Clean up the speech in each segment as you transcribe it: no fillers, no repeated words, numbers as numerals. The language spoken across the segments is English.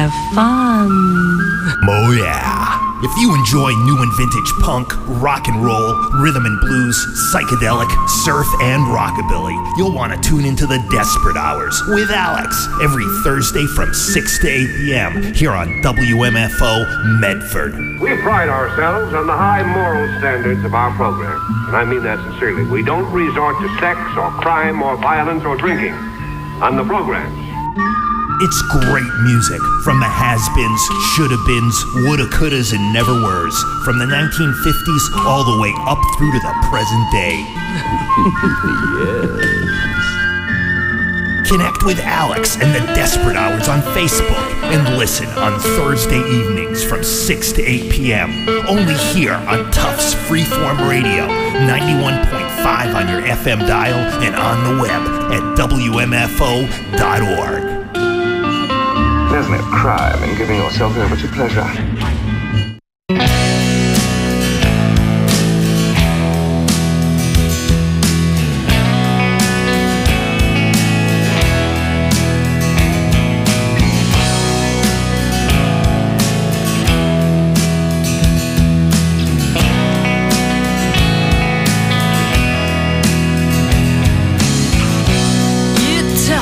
have fun. Oh yeah. If you enjoy new and vintage punk, rock and roll, rhythm and blues, psychedelic, surf, and rockabilly, you'll want to tune into the Desperate Hours with Alex every Thursday from 6 to 8 p.m. here on WMFO Medford. We pride ourselves on the high moral standards of our program, and I mean that sincerely. We don't resort to sex or crime or violence or drinking on the programs. It's great music from the has-beens, shoulda-beens, woulda, couldas, and never-weres, from the 1950s all the way up through to the present day. Yes. Connect with Alex and the Desperate Hours on Facebook and listen on Thursday evenings from 6 to 8 p.m. Only here on Tufts Freeform Radio, 91.5 on your FM dial and on the web at WMFO.org. There's no crime in giving yourself over to pleasure.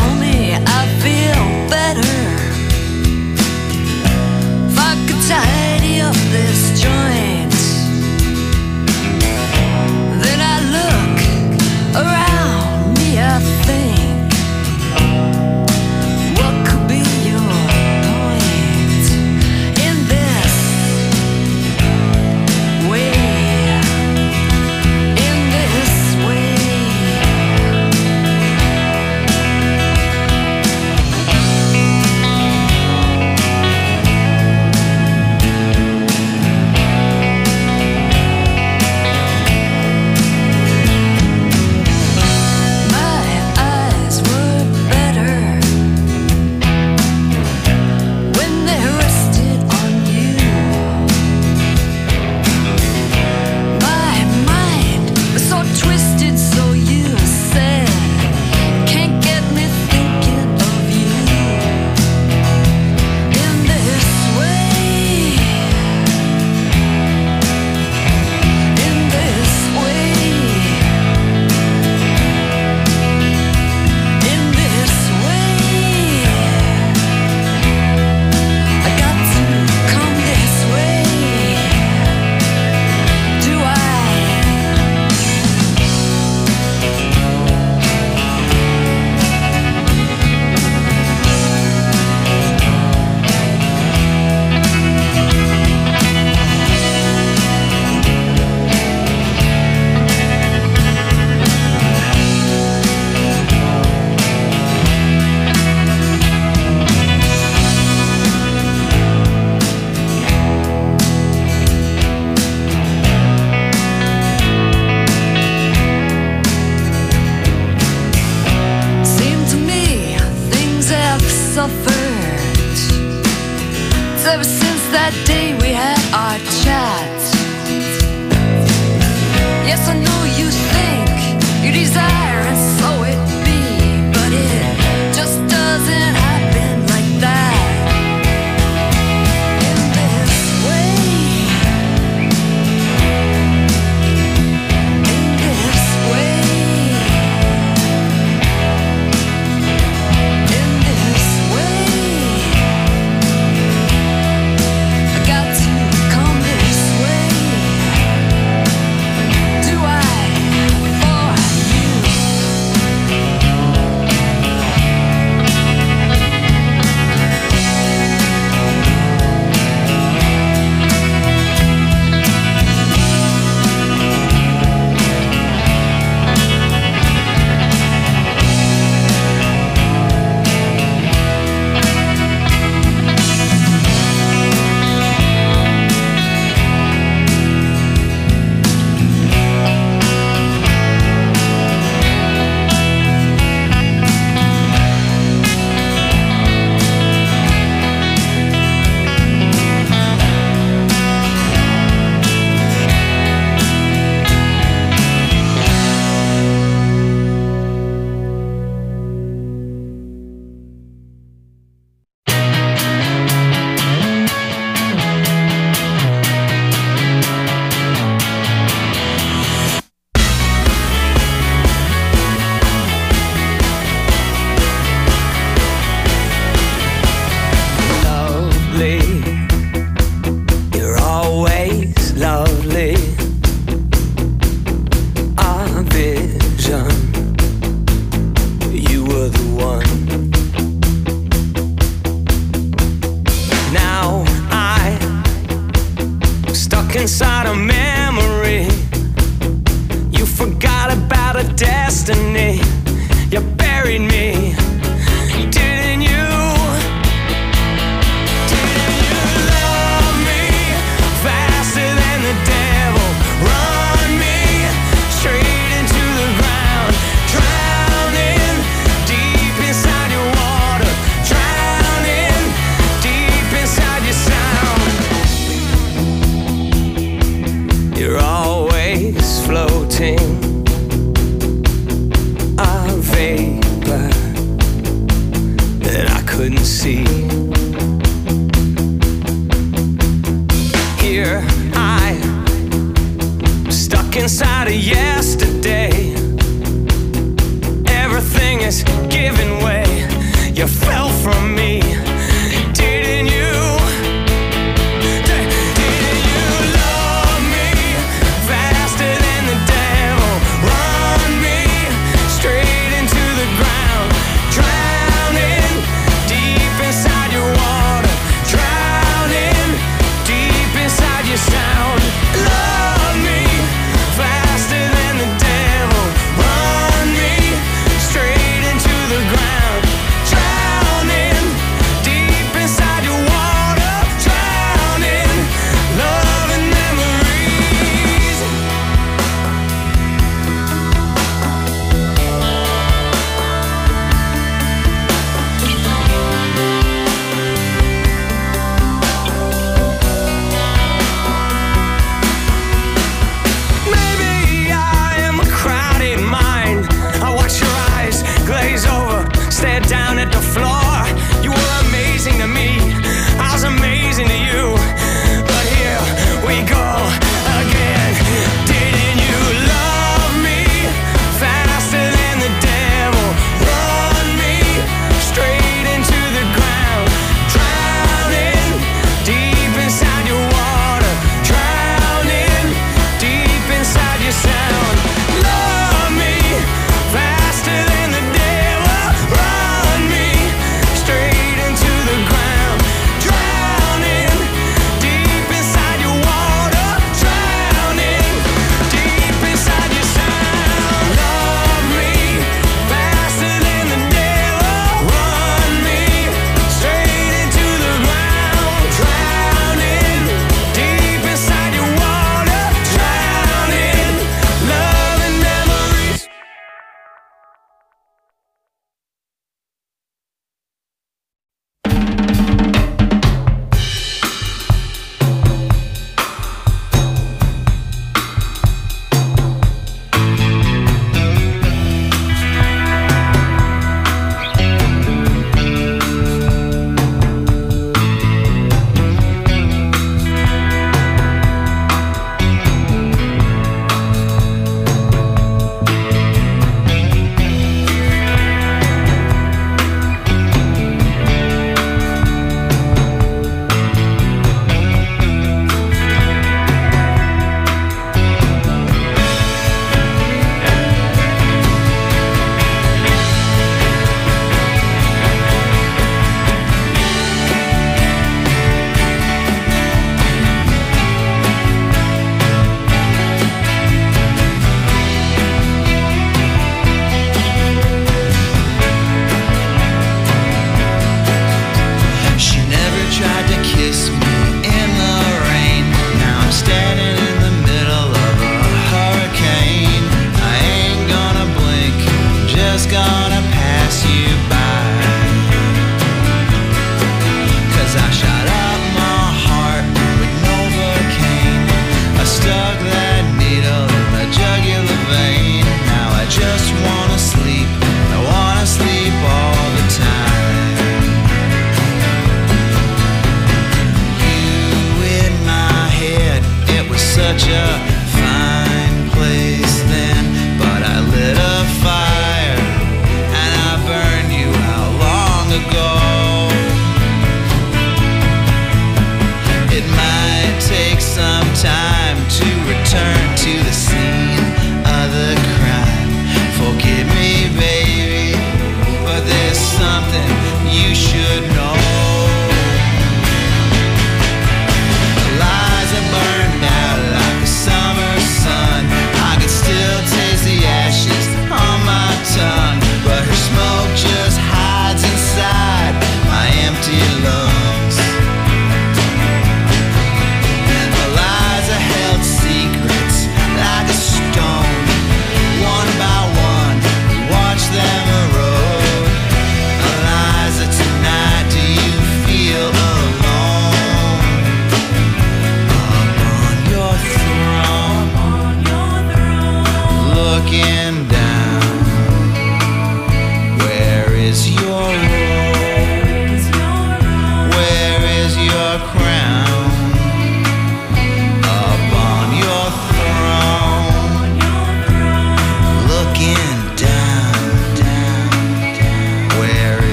Time done. You were the one. Now I'm stuck inside a memory. You forgot about a destiny. You buried me, didn't you? Didn't you love me faster than the devil? Run me straight into the ground, drowning deep inside your water, drowning deep inside your sound. You're always floating, a vapor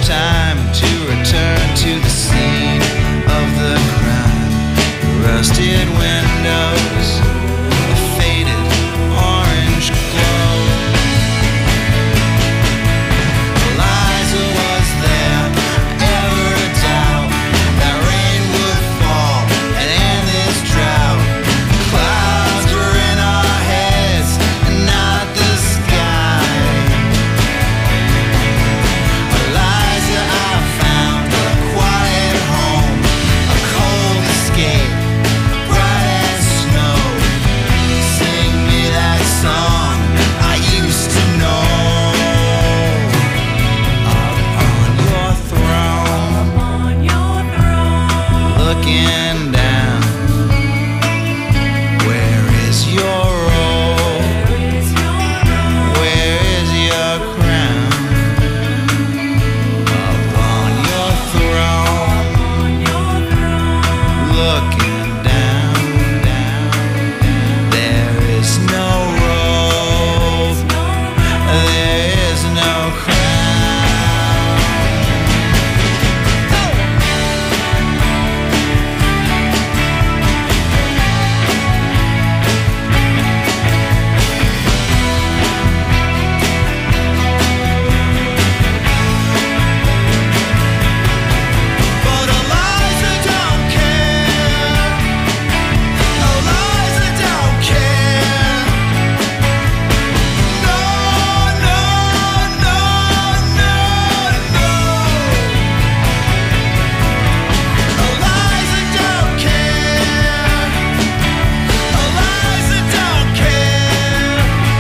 time to return to the scene of the crime. Rusted windows, a faded orange glow. Eliza, was there ever a doubt that rain would fall and end this drought? Clouds were in our heads and not the sky. Eliza, I found a quiet home, a cold escape, bright as snow. Sing me that song I used to know. Up on your throne, looking down. Where is your role? Where is your crown? Up on your throne, looking down. There is no robe, there is no crown. But Eliza don't care. Eliza don't care. No, no, no, no, no. Eliza don't care. Eliza don't care.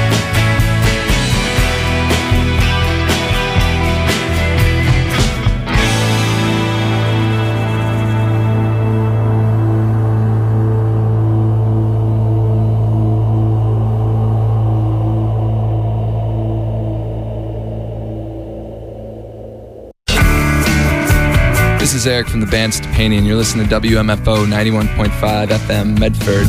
This is Eric from the band Stepani, and you're listening to WMFO 91.5 FM Medford.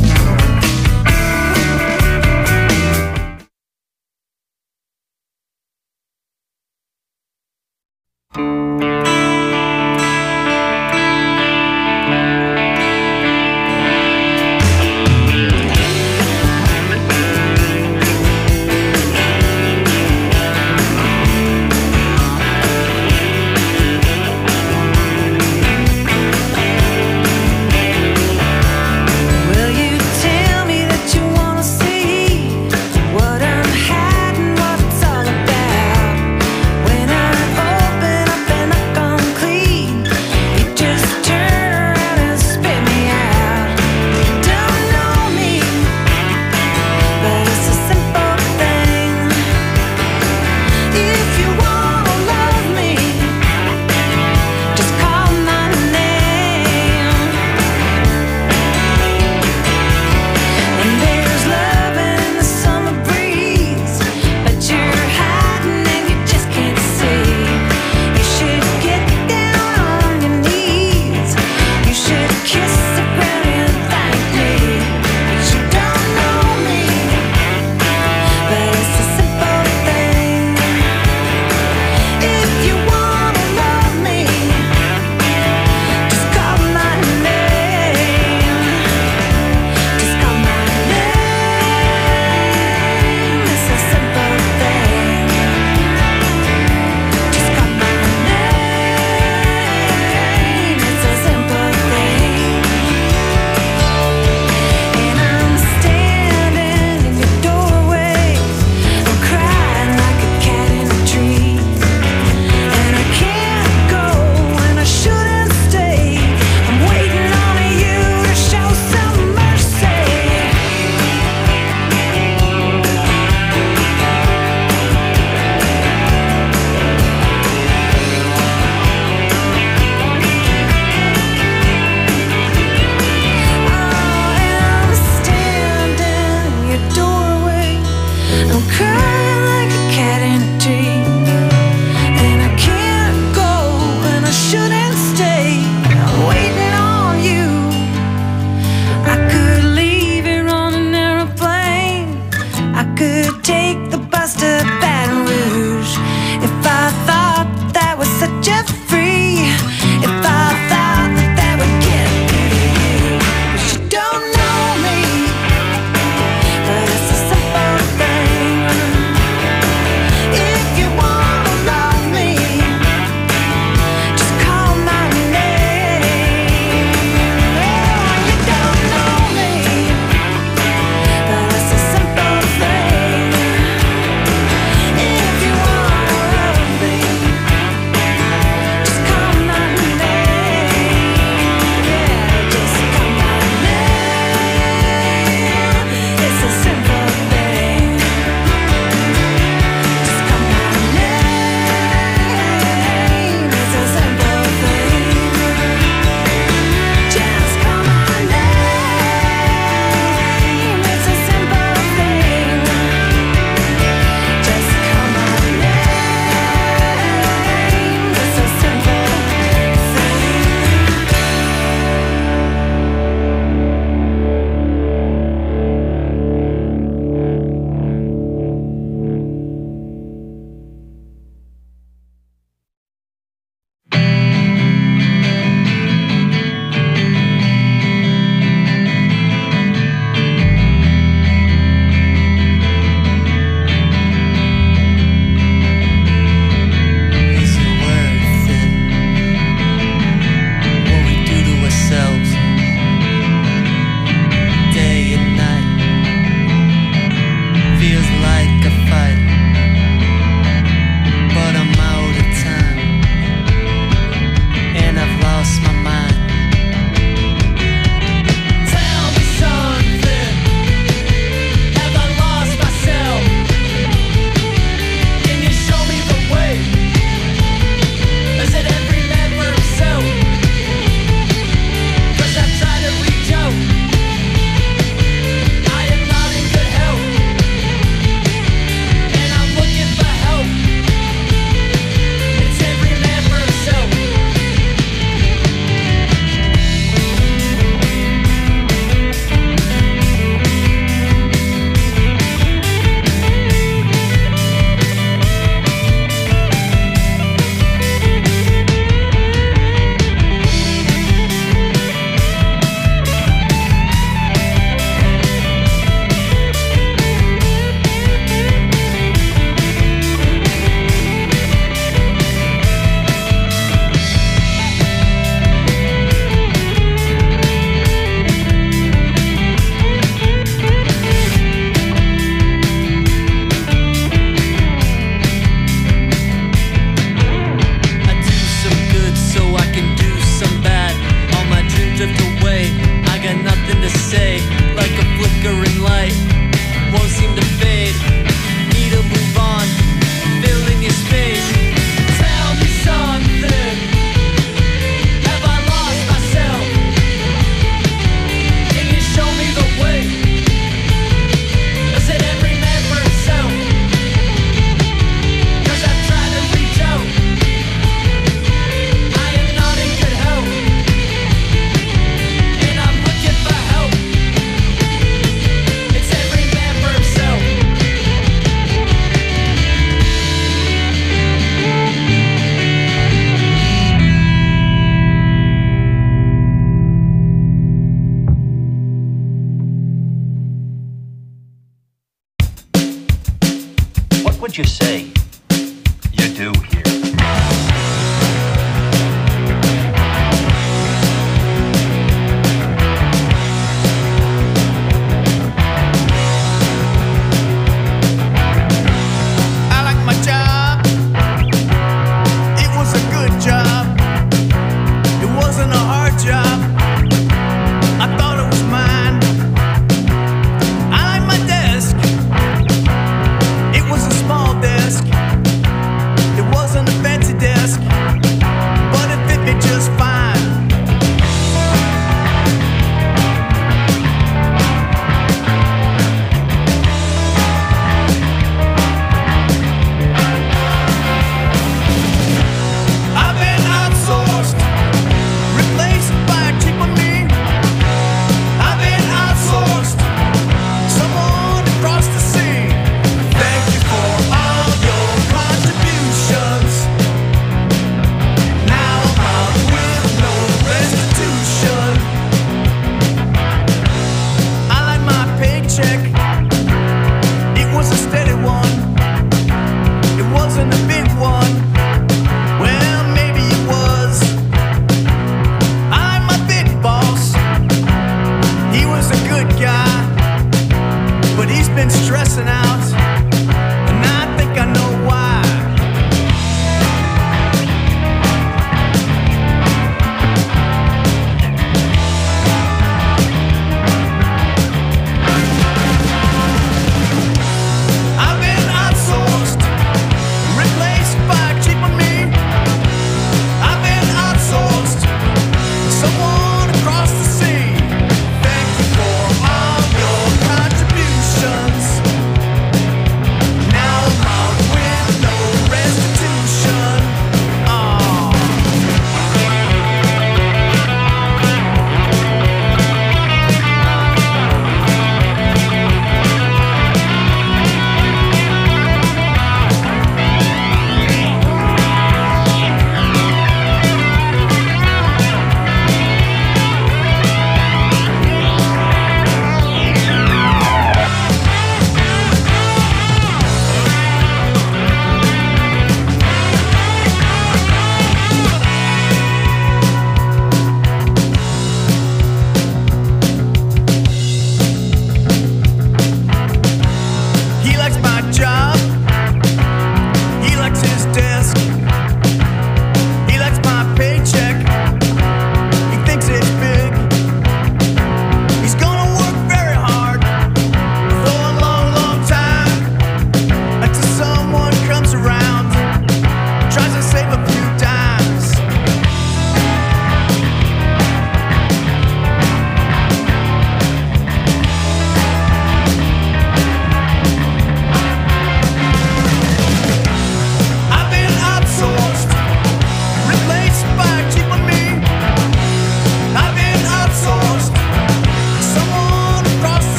Will you tell me that you wanna see what I'm hiding, what it's all about? When I open up and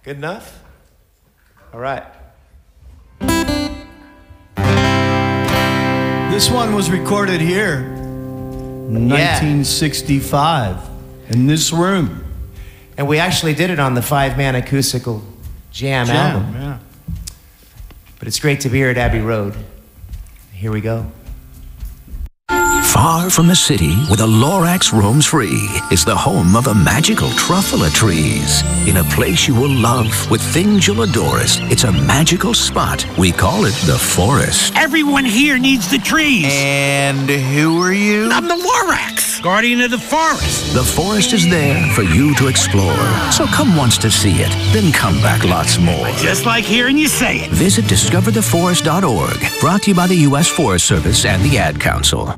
Good enough? All right. This one was recorded here, 1965, in this room. And we actually did it on the 5-man acoustical jam album. Yeah. But it's great to be here at Abbey Road. Here we go. Far from the city, where the Lorax roams free, is the home of the magical truffula trees. In a place you will love, with things you'll adore it. It's a magical spot. We call it the forest. Everyone here needs the trees. And who are you? I'm the Lorax, guardian of the forest. The forest is there for you to explore. So come once to see it, then come back lots more. Just like hearing you say it. Visit discovertheforest.org. Brought to you by the U.S. Forest Service and the Ad Council.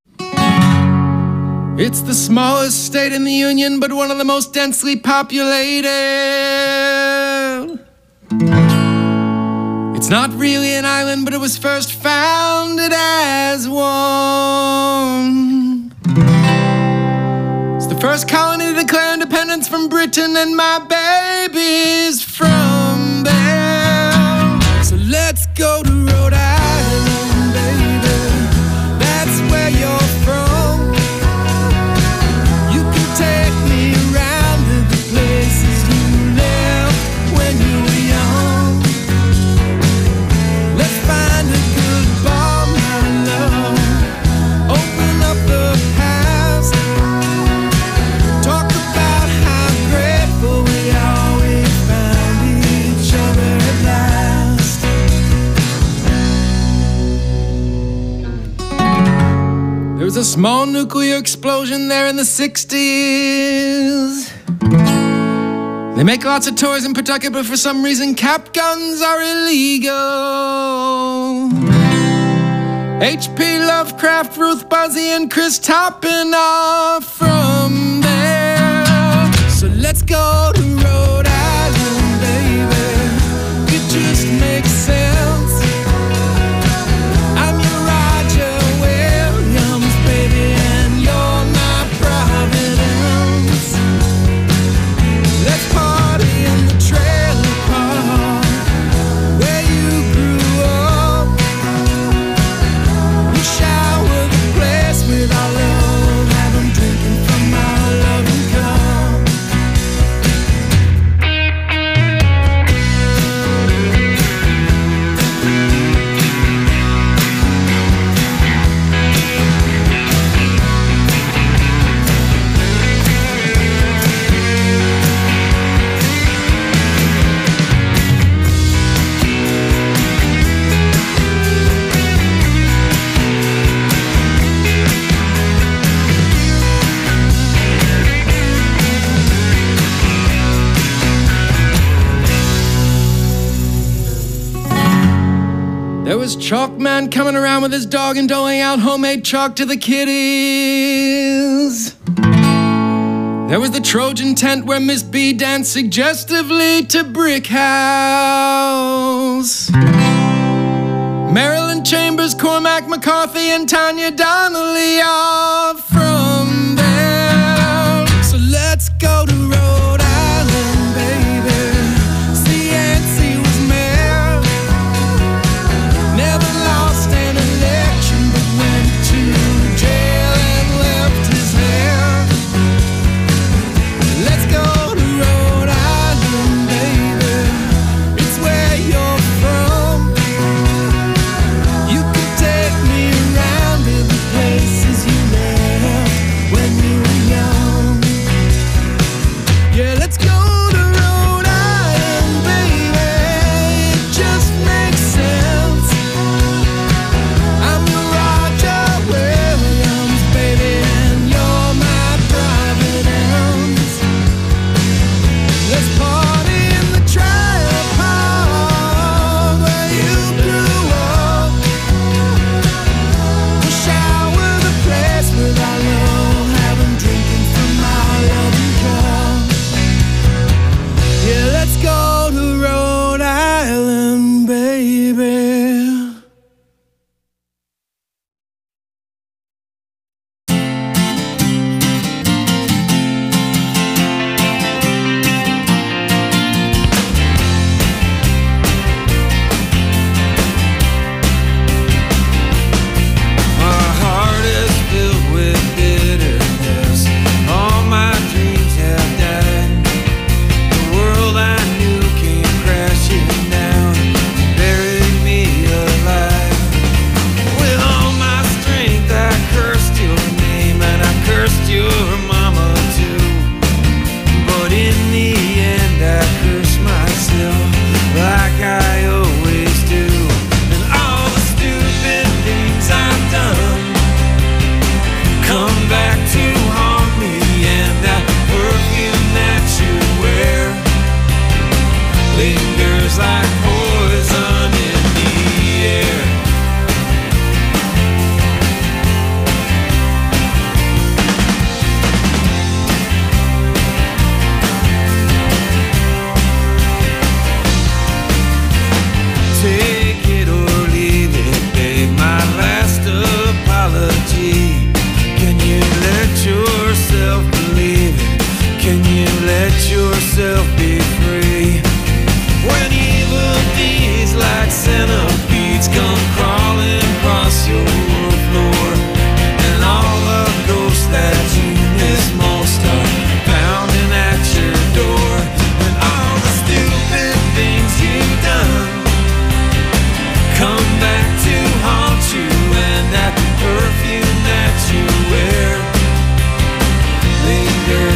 It's the smallest state in the Union, but one of the most densely populated. It's not really an island, but it was first founded as one. It's the first colony to declare independence from Britain, and my baby's from there. So let's go to Rhode Island, baby. That's where you're from. Take me around to the places you left when you were young. Let's find a good bar, my love. Open up the past. Talk about how grateful we are we found each other at last. There was a small nuclear explosion there in the 60s. They make lots of toys in Pawtucket, but for some reason cap guns are illegal. H.P. Lovecraft, Ruth Buzzy, and Chris Toppin are from there. So let's go to Rhode Island, baby. It just makes sense. I'm your Roger Williams, baby, and you're my Providence. Let's party in the trailer park where you grew up. We shower the place with our love, have them drinking from our loving cup. There was Chalkman coming around with his dog and doling out homemade chalk to the kiddies. There was the Trojan tent where Miss B danced suggestively to Brick House. Marilyn Chambers, Cormac McCarthy, and Tanya Donnelly are from there. So let's go to Rhode Island, baby. See, Yancey was mayor. Never lost an election, but went to jail and left his hair. Let's go to Rhode Island, baby. It's where you're from. You can take me around to the places you left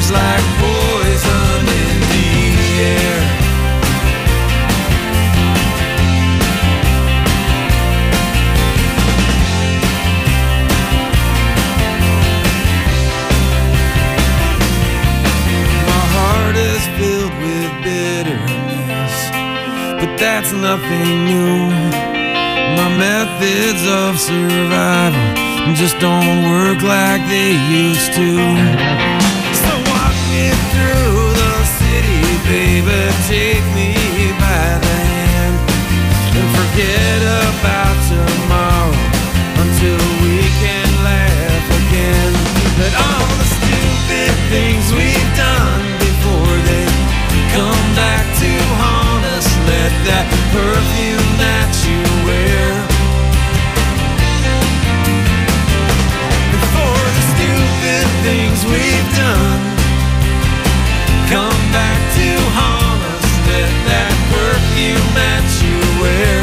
lingers like poison in the air. My heart is filled with bitterness, but that's nothing new. My methods of survival just don't work like they used to. So walk me through the city, baby, take me by the hand, and forget about tomorrow until we can laugh again. But all the stupid things we've done before they come back to haunt us. Let that perfume that you wear, things we've done come back to haunt us. Let that perfume that you wear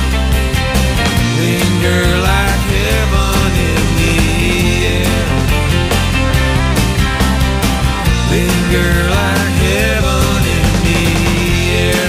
linger like heaven in the air. Linger like heaven in the air.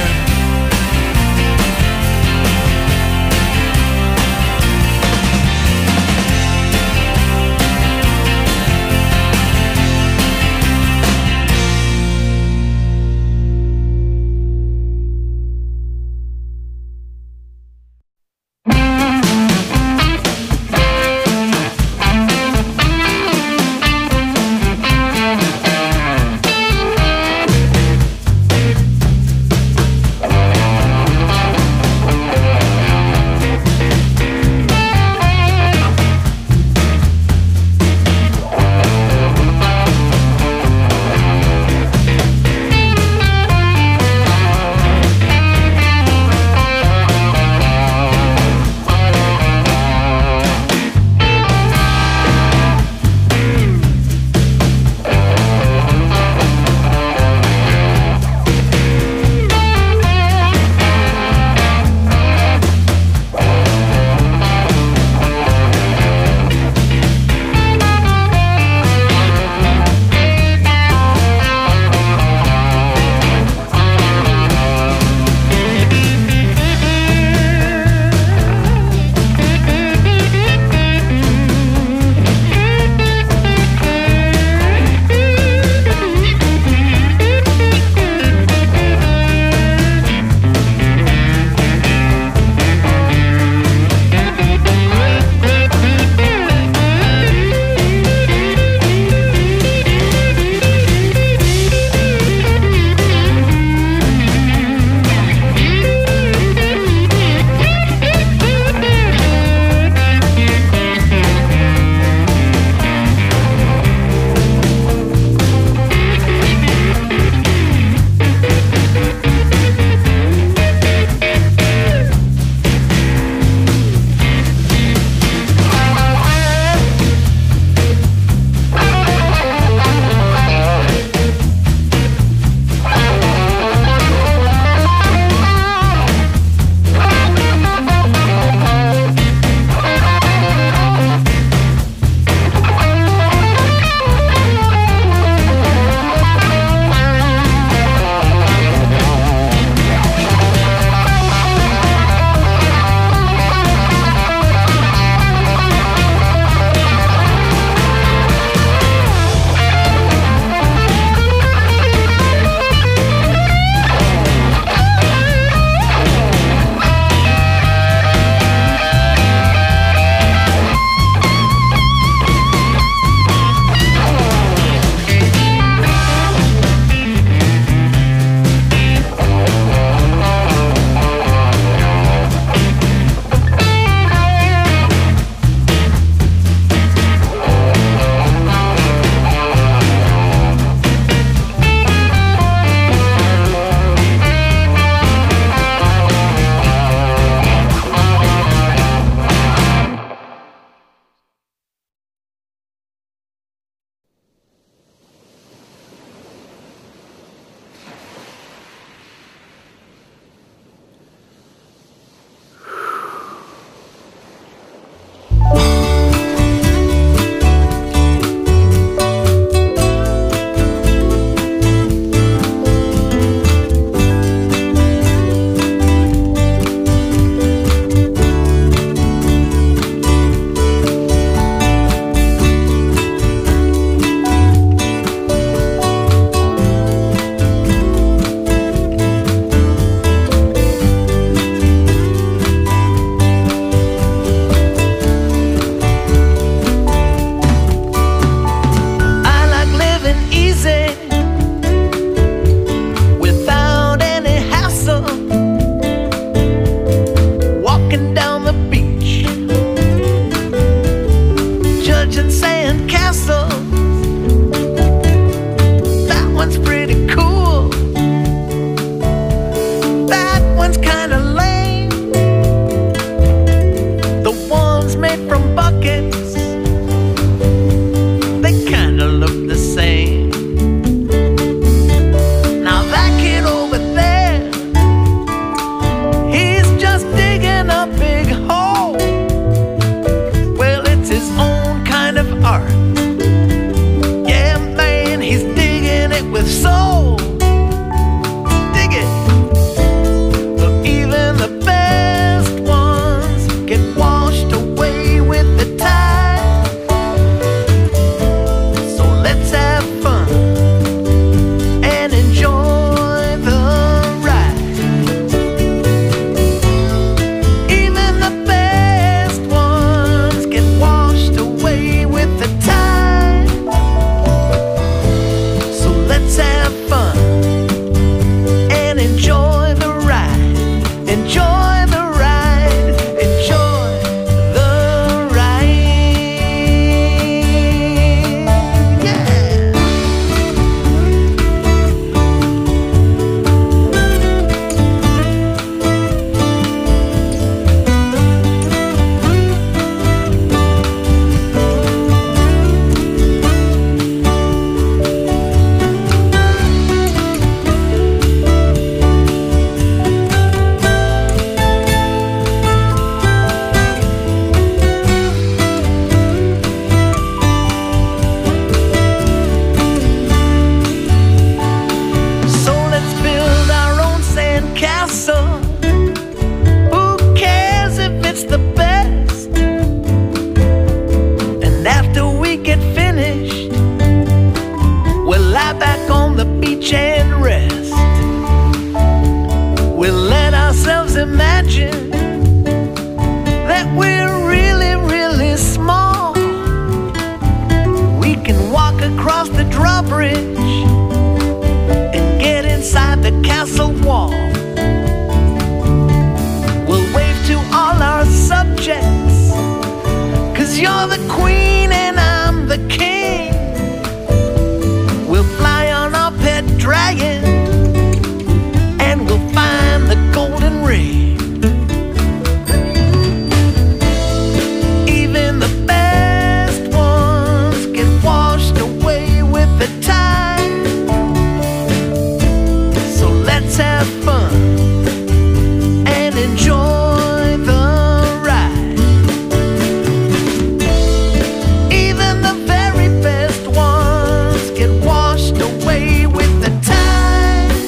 drawbridge and get inside the castle wall. We'll wave to all our subjects, 'cause you're the queen and I'm the king. We'll fly on our pet dragon and we'll find the golden ring. Even the best ones get washed away with the tide. So let's have fun and enjoy the ride. Even the very best ones get washed away with the tide.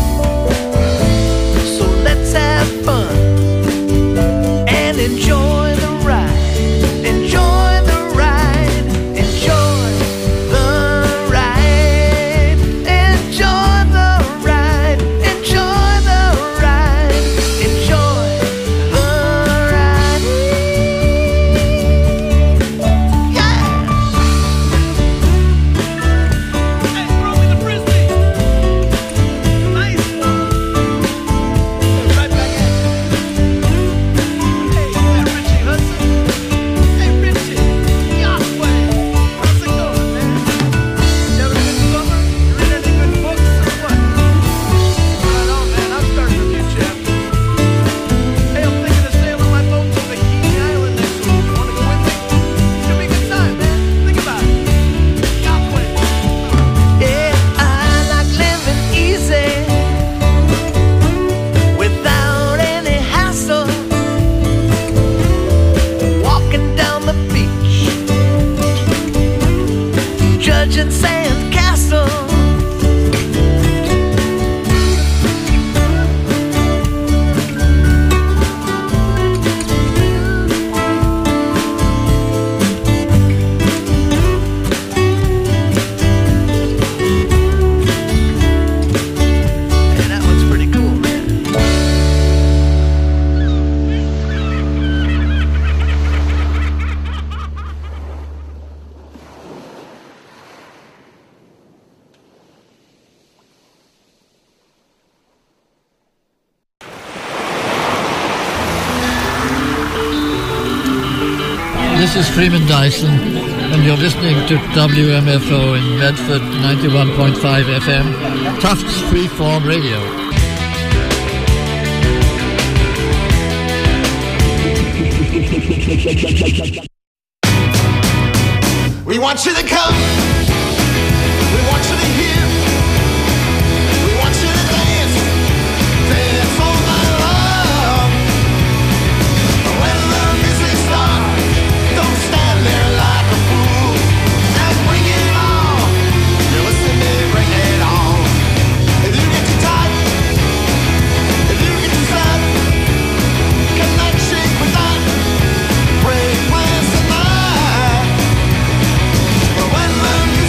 So let's have fun and enjoy the ride. Enjoy the ride. Enjoy the ride. Enjoy the ride. Enjoy the ride. Enjoy the ride. Yeah. Hey, throw me the frisbee. Nice one. Right back at you. Hey, Richie Hudson. Hey, Richie. Yahweh. How's it going, man? You having a good summer? You read any good books or what? Right on, man. I'm starting a new chapter. Hey, I'm thinking of sailing my boat to Bikini Island next week. You wanna go with me? Should be a good time, man. Think about it. Yahweh. Yeah, I like living easy without any hassle. Walking down the beach, judging sand castles. Hey, that one's pretty cool, man. This is Freeman Dyson, and you're listening to WMFO in Medford 91.5 FM, Tufts Freeform Radio. We want you to come. We want you to hear. We want you to dance. Dance all night long. When the music starts, don't stand there like a fool. And bring it on. You listen to me, bring it on. If you get too tight, if you get too sad, cannot shake with that. Break plans tonight. But when the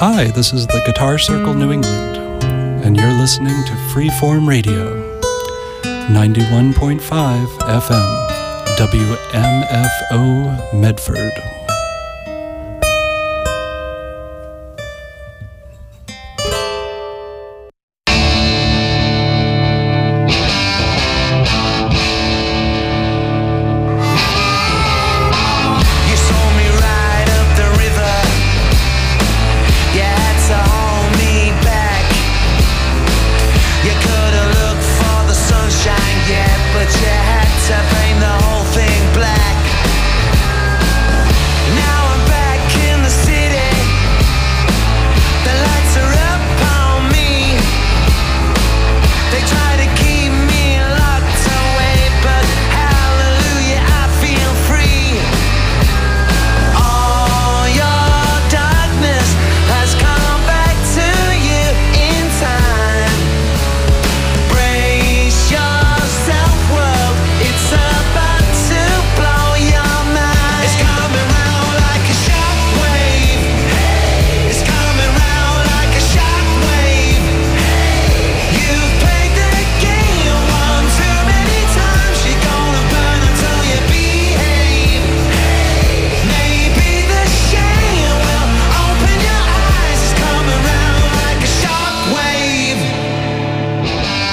Hi, this is the Guitar Circle New England, and you're listening to Freeform Radio, 91.5 FM, WMFO Medford.